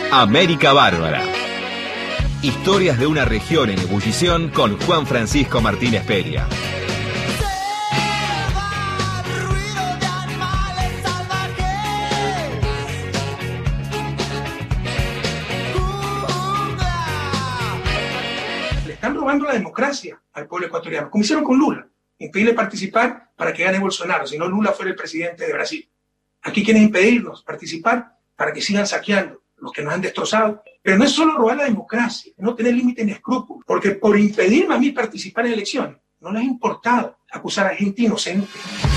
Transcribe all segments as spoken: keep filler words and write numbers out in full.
América Bárbara. Historias de una región en ebullición con Juan Francisco Martínez Peria. Le están robando la democracia al pueblo ecuatoriano, como hicieron con Lula. Impedirle participar para que gane Bolsonaro, si no Lula fuera el presidente de Brasil. Aquí quieren impedirnos participar para que sigan saqueando los que nos han destrozado. Pero no es solo robar la democracia, es no tener límite ni escrúpulos, porque por impedirme a mí participar en elecciones, no les ha importado acusar a gente inocente.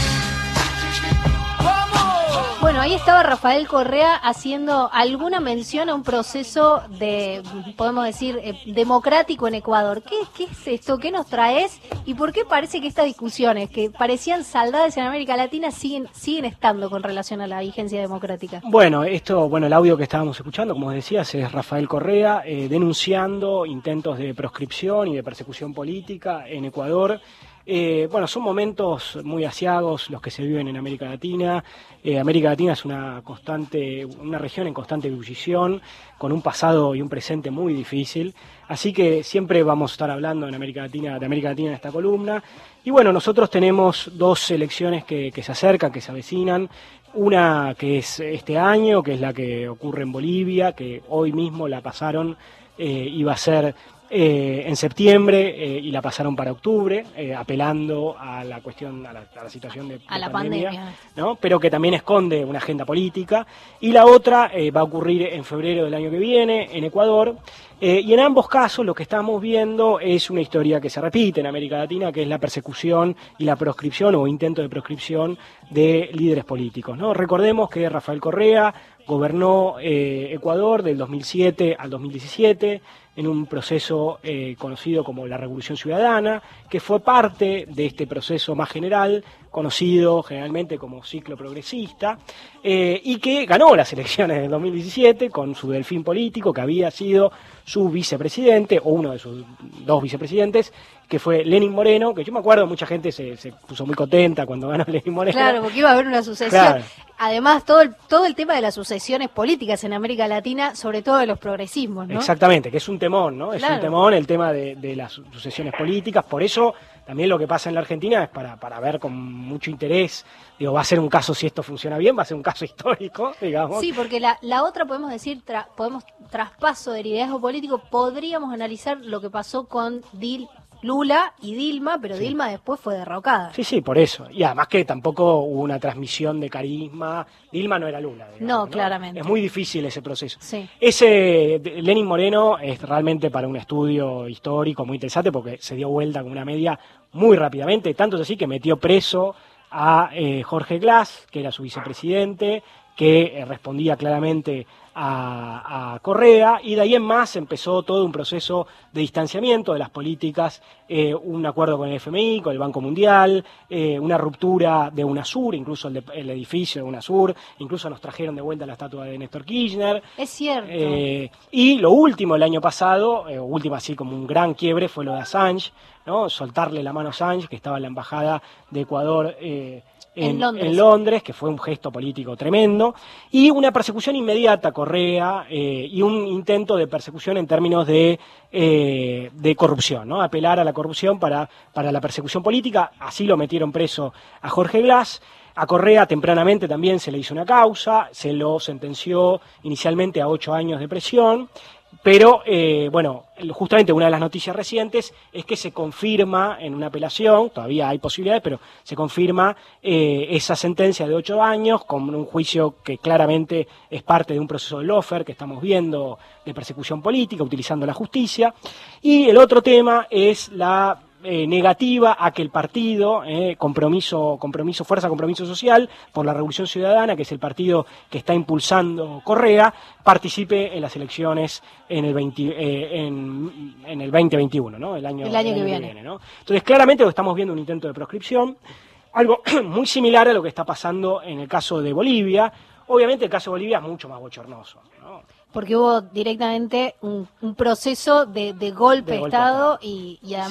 Bueno, ahí estaba Rafael Correa haciendo alguna mención a un proceso de, podemos decir, eh, democrático en Ecuador. ¿Qué, ¿Qué es esto? ¿Qué nos traes? ¿Y por qué parece que estas discusiones, que parecían saldadas en América Latina, siguen siguen estando con relación a la vigencia democrática? Bueno, esto, bueno, el audio que estábamos escuchando, como decías, es Rafael Correa eh, denunciando intentos de proscripción y de persecución política en Ecuador. Eh, bueno, son momentos muy asiagos los que se viven en América Latina. Eh, América Latina es una constante, una región en constante ebullición, con un pasado y un presente muy difícil. Así que siempre vamos a estar hablando en América Latina, de América Latina en esta columna. Y bueno, nosotros tenemos dos elecciones que, que se acercan, que se avecinan. Una que es este año, que es la que ocurre en Bolivia, que hoy mismo la pasaron, eh, iba a ser Eh, en septiembre eh, y la pasaron para octubre, eh, apelando a la cuestión, a la, a la situación de, a de la pandemia, pandemia, ¿no? Pero que también esconde una agenda política. Y la otra eh, va a ocurrir en febrero del año que viene en Ecuador. Eh, y en ambos casos lo que estamos viendo es una historia que se repite en América Latina, que es la persecución y la proscripción o intento de proscripción de líderes políticos, ¿no? Recordemos que Rafael Correa gobernó eh, Ecuador del dos mil siete al dos mil diecisiete en un proceso eh, conocido como la Revolución Ciudadana, que fue parte de este proceso más general, conocido generalmente como ciclo progresista, eh, y que ganó las elecciones del dos mil diecisiete con su delfín político, que había sido su vicepresidente, o uno de sus dos vicepresidentes, que fue Lenín Moreno, que yo me acuerdo, mucha gente se, se puso muy contenta cuando ganó Lenín Moreno. Claro, porque iba a haber una sucesión. Claro. Además, todo el, todo el tema de las sucesiones políticas en América Latina, sobre todo de los progresismos, ¿no? Exactamente, que es un temón, ¿no? Es Claro. un temón el tema de, de las sucesiones políticas. Por eso también lo que pasa en la Argentina es para, para ver con mucho interés. Digo, va a ser un caso, si esto funciona bien, va a ser un caso histórico, digamos. Sí, porque la, la otra podemos decir, tra, podemos traspaso de liderazgo político, podríamos analizar lo que pasó con Dil, Lula y Dilma, pero sí. Dilma después fue derrocada. Sí, sí, por eso. Y además que tampoco hubo una transmisión de carisma. Dilma no era Lula, digamos, no, ¿no? claramente. Es muy difícil ese proceso. Sí. Ese Lenín Moreno es realmente para un estudio histórico muy interesante porque se dio vuelta con una media muy rápidamente, tanto es así que metió preso a eh, Jorge Glass, que era su vicepresidente, que eh, respondía claramente a, a Correa, y de ahí en más empezó todo un proceso de distanciamiento de las políticas, eh, un acuerdo con el F M I, con el Banco Mundial, eh, una ruptura de UNASUR, incluso el, de, el edificio de UNASUR, incluso nos trajeron de vuelta la estatua de Néstor Kirchner. Es cierto. Eh, y lo último, el año pasado, eh, último así como un gran quiebre, fue lo de Assange, ¿no? Soltarle la mano a Assange, que estaba en la embajada de Ecuador eh, En, en, Londres. en Londres, que fue un gesto político tremendo, y una persecución inmediata a Correa eh, y un intento de persecución en términos de, eh, de corrupción, ¿no? Apelar a la corrupción para, para la persecución política. Así lo metieron preso a Jorge Glass. A Correa tempranamente también se le hizo una causa, se lo sentenció inicialmente a ocho años de prisión. Pero, eh, bueno, justamente una de las noticias recientes es que se confirma en una apelación, todavía hay posibilidades, pero se confirma eh, esa sentencia de ocho años con un juicio que claramente es parte de un proceso de lawfare que estamos viendo de persecución política, utilizando la justicia. Y el otro tema es la Eh, negativa a que el partido, eh, compromiso, compromiso, Fuerza Compromiso Social por la Revolución Ciudadana, que es el partido que está impulsando Correa, participe en las elecciones en el, veinte, eh, en, en el veinte veintiuno, ¿no? El año, el año, el año que, que viene. viene, ¿no? Entonces, claramente lo estamos viendo un intento de proscripción, algo muy similar a lo que está pasando en el caso de Bolivia. Obviamente el caso de Bolivia es mucho más bochornoso, ¿no? Porque hubo directamente un, un proceso de, de golpe de Estado golpe y, y además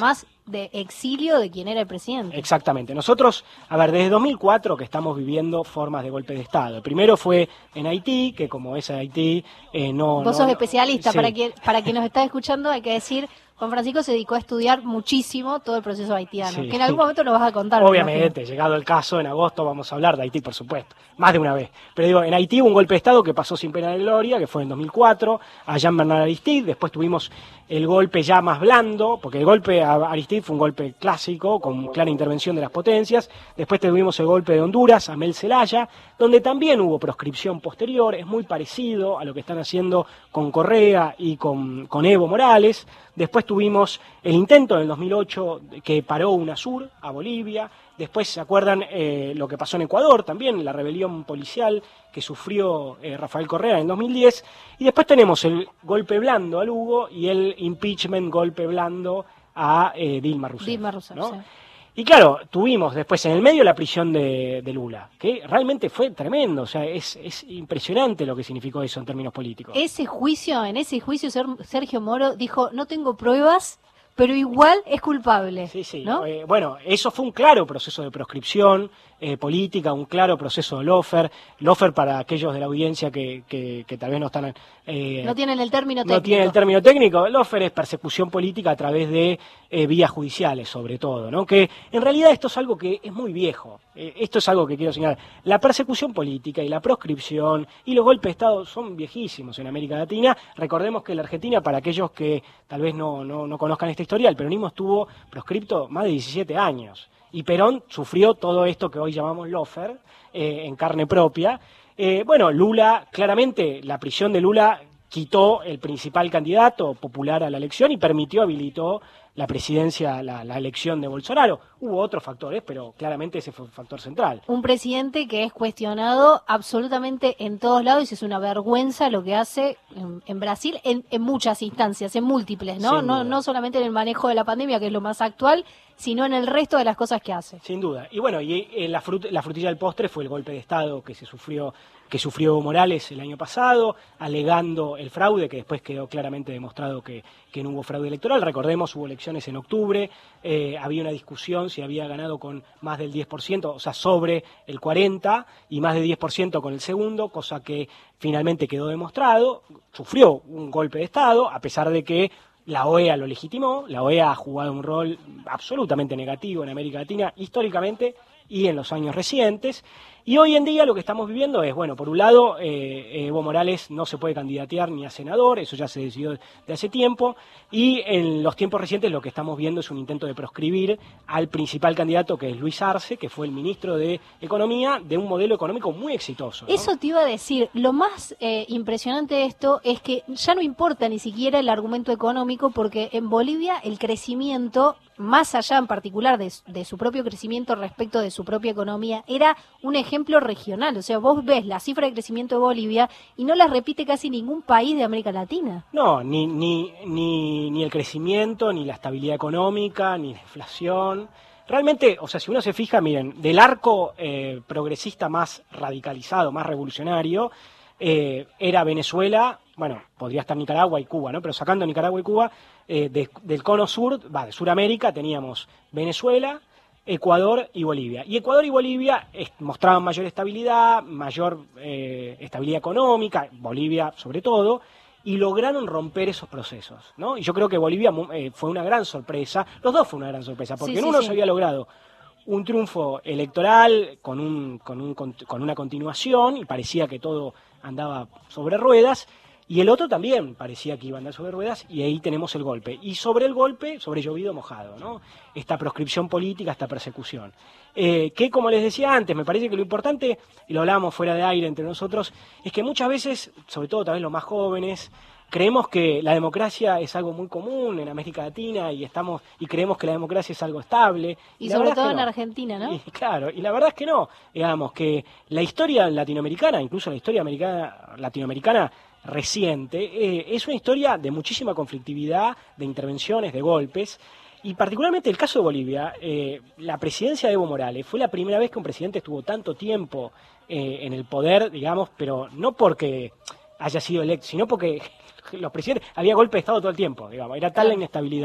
de exilio de quien era el presidente. Exactamente. Nosotros, a ver, desde dos mil cuatro que estamos viviendo formas de golpe de Estado. El primero fue en Haití, que como es Haití, eh, no... Vos no, sos no, especialista, sí. para quien, para quien nos está escuchando hay que decir... Juan Francisco se dedicó a estudiar muchísimo todo el proceso haitiano, sí, que en algún momento nos vas a contar. Obviamente, llegado el caso, en agosto vamos a hablar de Haití, por supuesto, más de una vez. Pero digo, en Haití hubo un golpe de Estado que pasó sin pena de gloria, que fue en dos mil cuatro, a Jean-Bernard Aristide. Después tuvimos el golpe ya más blando, porque el golpe a Aristide fue un golpe clásico, con clara intervención de las potencias. Después tuvimos el golpe de Honduras, a Mel Zelaya, donde también hubo proscripción posterior. Es muy parecido a lo que están haciendo con Correa y con, con Evo Morales. Después tuvimos el intento en el dos mil ocho que paró UNASUR a Bolivia. Después, ¿se acuerdan eh, lo que pasó en Ecuador también? La rebelión policial que sufrió eh, Rafael Correa en el dos mil diez. Y después tenemos el golpe blando a Lugo y el impeachment golpe blando a eh, Dilma Rousseff. Dilma Rousseff, ¿no? sí. Y claro, tuvimos después en el medio la prisión de, de Lula, que realmente fue tremendo, o sea, es, es impresionante lo que significó eso en términos políticos. Ese juicio, en ese juicio Sergio Moro dijo, no tengo pruebas, pero igual es culpable. Sí, sí. ¿No? Eh, bueno, eso fue un claro proceso de proscripción eh, política, un claro proceso de lawfare. Lawfare, para aquellos de la audiencia que, que, que tal vez no están... Eh, no tienen el término técnico. No tienen el término técnico. Lawfare es persecución política a través de eh, vías judiciales, sobre todo, ¿no? Que en realidad esto es algo que es muy viejo. Eh, esto es algo que quiero señalar. La persecución política y la proscripción y los golpes de Estado son viejísimos en América Latina. Recordemos que en la Argentina, para aquellos que tal vez no, no, no conozcan esta historia, el peronismo estuvo proscripto más de diecisiete años. Y Perón sufrió todo esto que hoy llamamos lawfare eh, en carne propia. Eh, bueno, Lula, claramente la prisión de Lula quitó el principal candidato popular a la elección y permitió, habilitó la presidencia, la, la elección de Bolsonaro. Hubo otros factores, pero claramente ese fue el factor central. Un presidente que es cuestionado absolutamente en todos lados y es una vergüenza lo que hace en, en Brasil en, en muchas instancias, en múltiples, ¿no? No, no solamente en el manejo de la pandemia, que es lo más actual, sino en el resto de las cosas que hace. Sin duda. Y bueno, y eh, la, frut la frutilla del postre fue el golpe de Estado que se sufrió que sufrió Morales el año pasado, alegando el fraude, que después quedó claramente demostrado que, que no hubo fraude electoral. Recordemos, hubo elecciones en octubre, eh, había una discusión si había ganado con más del diez por ciento, o sea, sobre el cuarenta por ciento y más del diez por ciento con el segundo, cosa que finalmente quedó demostrado. Sufrió un golpe de Estado, a pesar de que la O E A lo legitimó. La O E A ha jugado un rol absolutamente negativo en América Latina históricamente y en los años recientes. Y hoy en día lo que estamos viviendo es, bueno, por un lado, eh, Evo Morales no se puede candidatear ni a senador, eso ya se decidió de hace tiempo, y en los tiempos recientes lo que estamos viendo es un intento de proscribir al principal candidato, que es Luis Arce, que fue el ministro de Economía, de un modelo económico muy exitoso, ¿no? Eso te iba a decir, lo más eh, impresionante de esto es que ya no importa ni siquiera el argumento económico, porque en Bolivia el crecimiento, más allá en particular de, de su propio crecimiento respecto de su propia economía, era un ejemplo regional. O sea, vos ves la cifra de crecimiento de Bolivia y no la repite casi ningún país de América Latina. No, ni, ni, ni, ni el crecimiento, ni la estabilidad económica, ni la inflación. Realmente, o sea, si uno se fija, miren, del arco eh, progresista más radicalizado, más revolucionario, eh, era Venezuela, bueno, podría estar Nicaragua y Cuba, ¿no? Pero sacando Nicaragua y Cuba, eh, de, del cono sur, va, de Sudamérica, teníamos Venezuela, Ecuador y Bolivia. Y Ecuador y Bolivia es, mostraban mayor estabilidad, mayor eh, estabilidad económica, Bolivia sobre todo, y lograron romper esos procesos, ¿no? Y yo creo que Bolivia eh, fue una gran sorpresa, los dos fue una gran sorpresa, porque sí, en sí, uno sí. se había logrado un triunfo electoral con, un, con, un, con una continuación, y parecía que todo andaba sobre ruedas, y el otro también parecía que iba a andar sobre ruedas, y ahí tenemos el golpe. Y sobre el golpe, sobre llovido mojado, ¿no? Esta proscripción política, esta persecución. Eh, que, como les decía antes, me parece que lo importante, y lo hablábamos fuera de aire entre nosotros, es que muchas veces, sobre todo tal vez los más jóvenes, creemos que la democracia es algo muy común en América Latina y estamos y creemos que la democracia es algo estable. Y, y sobre todo no. en Argentina, ¿no? Y, claro, y la verdad es que no. Digamos que la historia latinoamericana, incluso la historia americana, latinoamericana reciente, eh, es una historia de muchísima conflictividad, de intervenciones, de golpes. Y particularmente el caso de Bolivia, eh, la presidencia de Evo Morales fue la primera vez que un presidente estuvo tanto tiempo eh, en el poder, digamos, pero no porque haya sido electo, sino porque los presidentes, había golpe de Estado todo el tiempo, digamos, era tal la inestabilidad.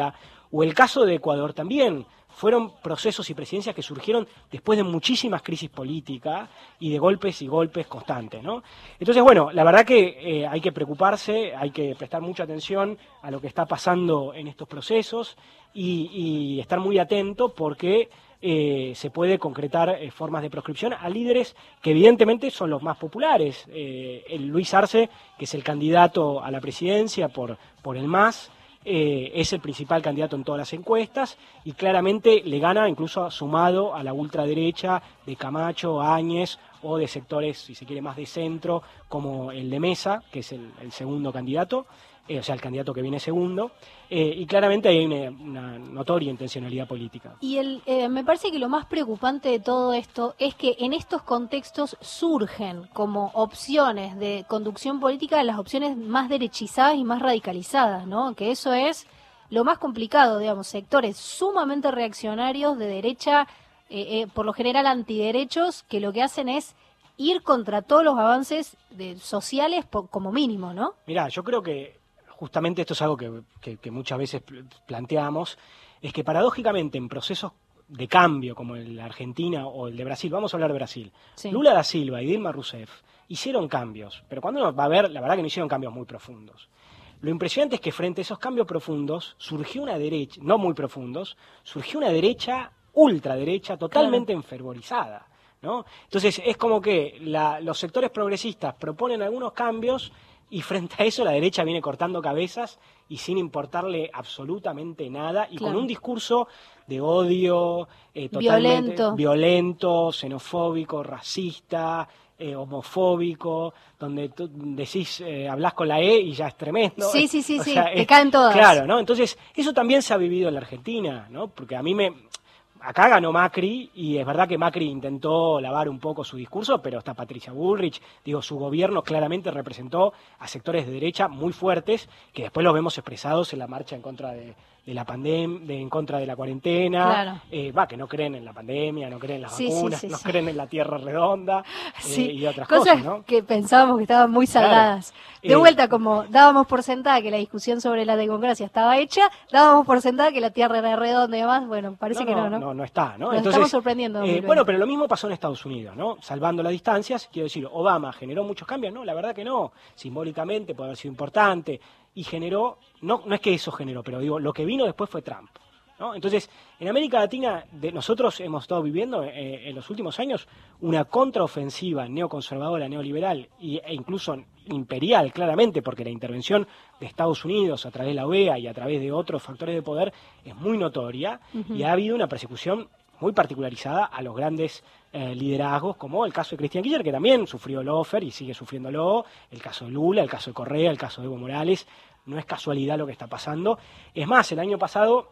O el caso de Ecuador también. Fueron procesos y presidencias que surgieron después de muchísimas crisis políticas y de golpes y golpes constantes, ¿no? Entonces, bueno, la verdad que eh, hay que preocuparse, hay que prestar mucha atención a lo que está pasando en estos procesos y, y estar muy atento porque eh, se puede concretar eh, formas de proscripción a líderes que evidentemente son los más populares. Eh, el Luis Arce, que es el candidato a la presidencia por, por el M A S, Eh, es el principal candidato en todas las encuestas y claramente le gana incluso sumado a la ultraderecha de Camacho, Áñez o de sectores, si se quiere, más de centro, como el de Mesa, que es el, el segundo candidato, eh, o sea, el candidato que viene segundo, eh, y claramente hay una, una notoria intencionalidad política. Y el, eh, me parece que lo más preocupante de todo esto es que en estos contextos surgen como opciones de conducción política las opciones más derechizadas y más radicalizadas, ¿no? Que eso es lo más complicado, digamos, sectores sumamente reaccionarios de derecha, eh, eh, por lo general antiderechos, que lo que hacen es ir contra todos los avances de, sociales por, como mínimo, ¿no? Mirá, yo creo que justamente esto es algo que, que, que muchas veces planteamos, es que paradójicamente en procesos de cambio como el de Argentina o el de Brasil, vamos a hablar de Brasil, sí. Lula da Silva y Dilma Rousseff hicieron cambios, pero cuando uno va a ver, la verdad que no hicieron cambios muy profundos. Lo impresionante es que frente a esos cambios profundos surgió una derecha, no muy profundos, surgió una derecha, ultraderecha, totalmente claro. enfervorizada, ¿no? Entonces es como que la, los sectores progresistas proponen algunos cambios y frente a eso la derecha viene cortando cabezas y sin importarle absolutamente nada y claro. con un discurso de odio eh, totalmente violento. violento, xenofóbico, racista, eh, homofóbico, donde tú decís, eh, hablás con la E y ya es tremendo. Sí, sí, sí, o sí, sea, te es, caen todas. Claro, ¿no? Entonces eso también se ha vivido en la Argentina, ¿no? Porque a mí me... Acá ganó Macri y es verdad que Macri intentó lavar un poco su discurso, pero está Patricia Bullrich, digo, su gobierno claramente representó a sectores de derecha muy fuertes que después los vemos expresados en la marcha en contra de, de la pandemia, de, en contra de la cuarentena, claro. eh, va, que no creen en la pandemia, no creen en las sí, vacunas, sí, sí, no sí. creen en la tierra redonda sí. eh, y otras cosas, cosas, ¿no? Que pensábamos que estaban muy saldadas. Claro. De Eh, vuelta, como dábamos por sentada que la discusión sobre la democracia estaba hecha, dábamos por sentada que la tierra era redonda y demás, bueno, parece no, que no, ¿no? No, no está, ¿no? Nos Entonces, estamos sorprendiendo. Eh, bueno, pero lo mismo pasó en Estados Unidos, ¿no? Salvando las distancias, quiero decir, Obama generó muchos cambios, no, la verdad que no, simbólicamente puede haber sido importante, y generó, no, no es que eso generó, pero digo, lo que vino después fue Trump, ¿no? Entonces, en América Latina, de, nosotros hemos estado viviendo eh, en los últimos años una contraofensiva neoconservadora, neoliberal y, e incluso imperial, claramente, porque la intervención de Estados Unidos a través de la O E A y a través de otros factores de poder es muy notoria, uh-huh. y ha habido una persecución muy particularizada a los grandes eh, liderazgos, como el caso de Christian Kirchner, que también sufrió lawfare y sigue sufriéndolo, el caso de Lula, el caso de Correa, el caso de Evo Morales. No es casualidad lo que está pasando. Es más, el año pasado,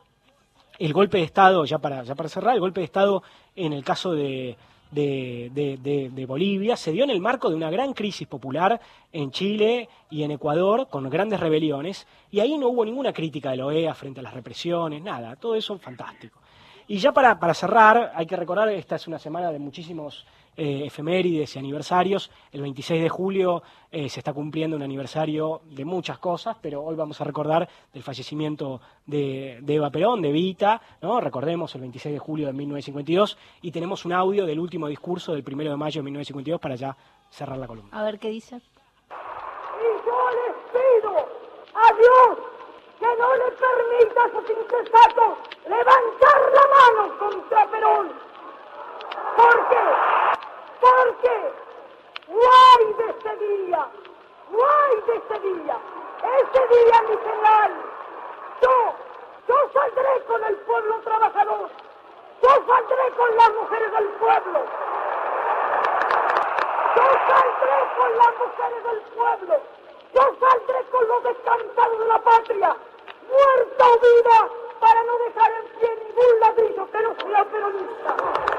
el golpe de Estado, ya para, ya para cerrar, el golpe de Estado en el caso de, de, de, de, de Bolivia se dio en el marco de una gran crisis popular en Chile y en Ecuador, con grandes rebeliones, y ahí no hubo ninguna crítica de la O E A frente a las represiones, nada, todo eso fantástico. Y ya para, para cerrar, hay que recordar, esta es una semana de muchísimos eh, efemérides y aniversarios. El veintiséis de julio eh, se está cumpliendo un aniversario de muchas cosas, pero hoy vamos a recordar del fallecimiento de, de Eva Perón, de Evita, ¿no? Recordemos el veintiséis de julio de mil novecientos cincuenta y dos, y tenemos un audio del último discurso del primero de mayo de mil novecientos cincuenta y dos para ya cerrar la columna. A ver qué dice. Y yo les pido a Dios que no le permita a esos insensatos levantar la mano contra Perón. ¿Por qué? Porque guay de ese día, guay de ese día, ese día mi general, yo, yo saldré con el pueblo trabajador, yo saldré con las mujeres del pueblo, yo saldré con las mujeres del pueblo, yo saldré con los descansados de la patria, muerta o viva, para no dejar en pie ningún ladrillo que no sea peronista.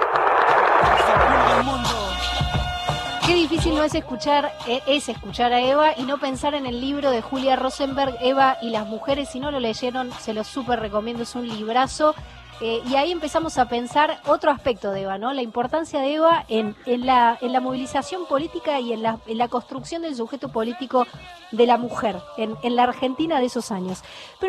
Qué difícil no es escuchar, es escuchar a Eva y no pensar en el libro de Julia Rosenberg, Eva y las mujeres. Si no lo leyeron, se lo súper recomiendo, es un librazo. Eh, y ahí empezamos a pensar otro aspecto de Eva, ¿no? La importancia de Eva en, en, la, en la movilización política y en la, en la construcción del sujeto político de la mujer en, en la Argentina de esos años. Pero